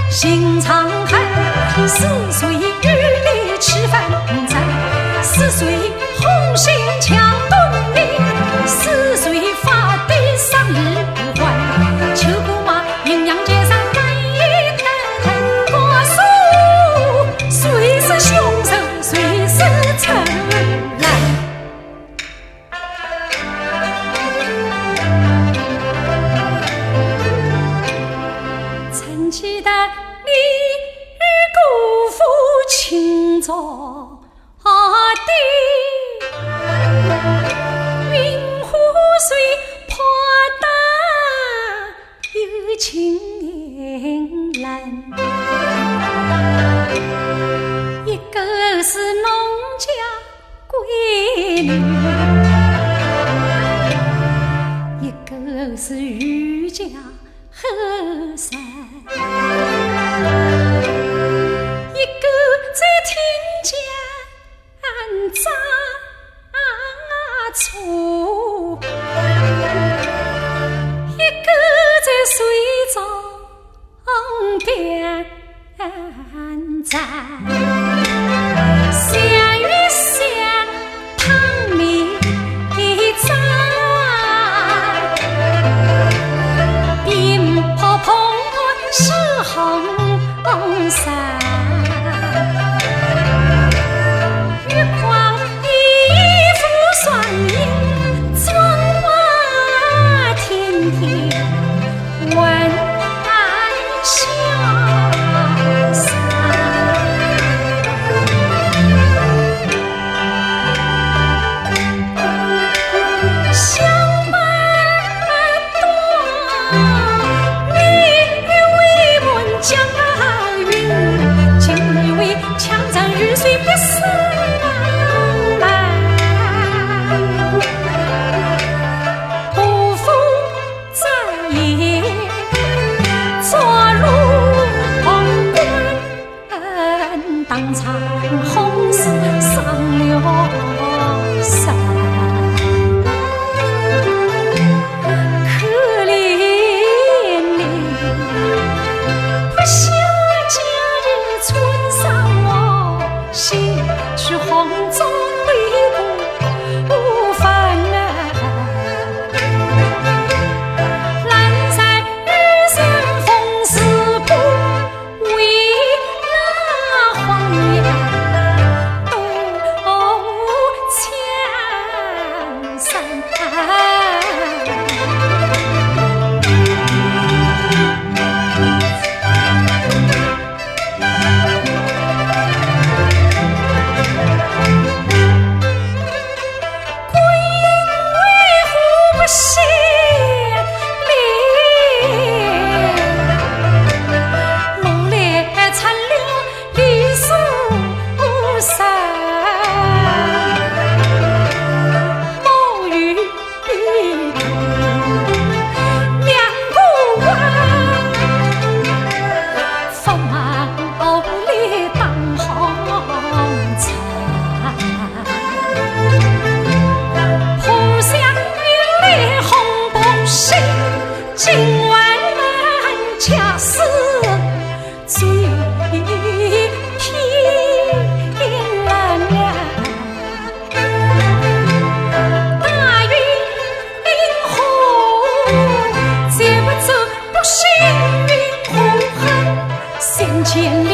心常寒。4岁与你吃饭菜，4岁红杏墙墩里，4岁发的丧日还。秋姑妈阴阳街上干一摊，瓜树虽是凶手，虽是陈兰。曾记得你与姑父亲着的云湖水泼得有情蓝，一个是农家闺女，一个是渔家和尚，一个在田间扎醋，一个在水中边站。相与相汤米站，鞭炮碰是红山。月光一副双影，窗外天天晚霞山。相伴多，你为闻江云，今日为强战日水别生来。不负在野，坐入红馆，当场红事上了山。可怜你不想假日村上我，洗去红中泪不烦蓝山日山风势不为那荒野都枪山。今晚恰是最天蓝，大雨红，接不走不行云红痕，先前